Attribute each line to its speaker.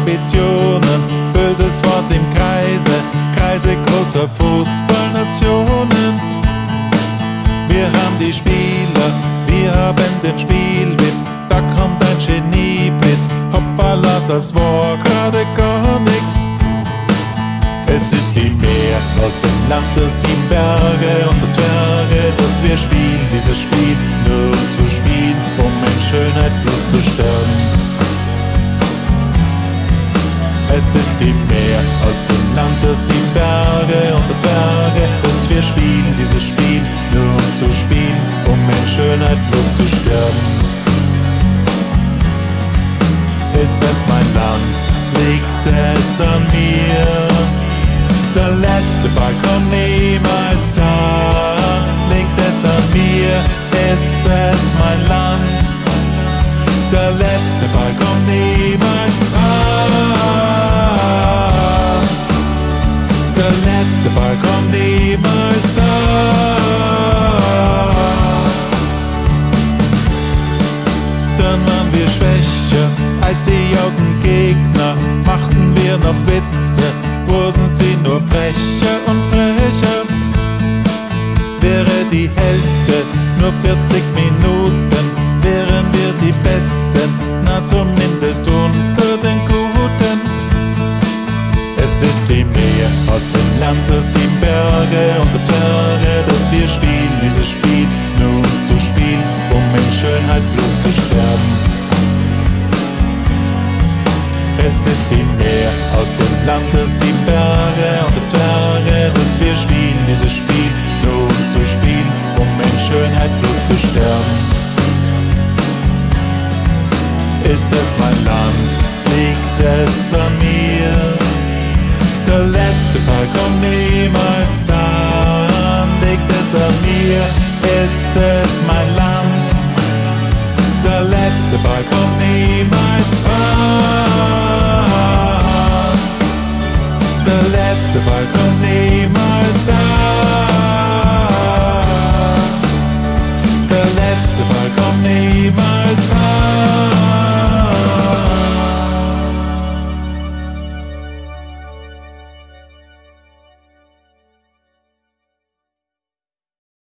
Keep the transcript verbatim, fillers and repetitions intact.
Speaker 1: Ambitionen, böses Wort im Kreise, Kreise großer Fußballnationen. Wir haben die Spieler, wir haben den Spielwitz, da kommt ein Genieblitz, hoppala, das war gerade gar nix. Es ist die Meer aus dem Land der sieben Berge und der Zwerge, dass wir spielen dieses Spiel nur um zu spielen, um in Schönheit bloß zu sterben. Es ist die Meer aus dem Land der sieben Berge und der Zwerge, dass wir spielen dieses Spiel nur um zu spielen, um in Schönheit bloß zu sterben. Ist es mein Land, liegt es an mir? Der letzte Ball kommt niemals an, liegt es an mir, ist es mein Land. Der letzte Ball kommt niemals an, der letzte Ball kommt niemals an. Dann waren wir schwächer als die Außengegner, machten wir noch Witze, wurden sie nur frecher und frecher. Wäre die Hälfte nur vierzig Minuten, wären wir die Besten, na zumindest unter den Guten. Es ist die Meer aus dem Land der sieben Berge und der Zwerge, dass wir spielen dieses Spiel nur um zu spielen, um in Schönheit bloß zu sterben. Es ist die Meer aus dem Land der sieben Berge und der Zwerge, dass wir spielen dieses Spiel nur um zu spielen, um in Schönheit bloß zu sterben. Ist es mein Land, liegt es an mir? Der letzte Ball kommt niemals an, liegt es an mir? Ist es mein Land? Der letzte Ball kommt niemals an, der letzte Ball kommt niemals an, der letzte Ball kommt niemals an.